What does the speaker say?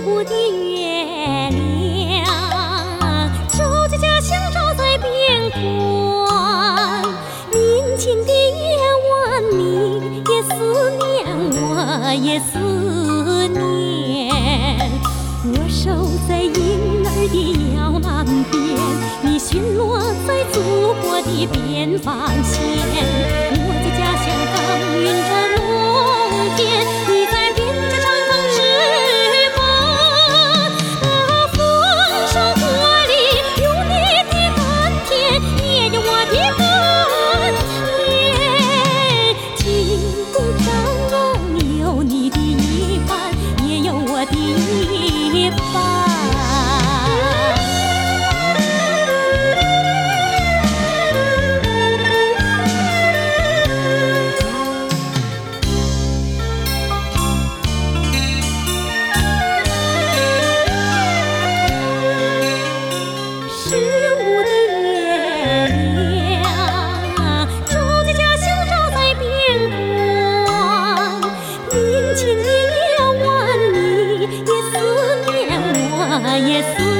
午的月亮，照在家乡，照在边关。宁静的夜晚，你也思念，我也思念。我守在婴儿的摇篮边，你巡逻在祖国的边防线。我在家乡耕耘着农田，你在边疆唱放诗歌。丰收贺礼有你的甘甜，也有我的甘甜。金鼓张龙有你的一半，也有我的一半。15的月亮，照在家乡，照在边关。宁静的夜晚，你也思念，我也思念。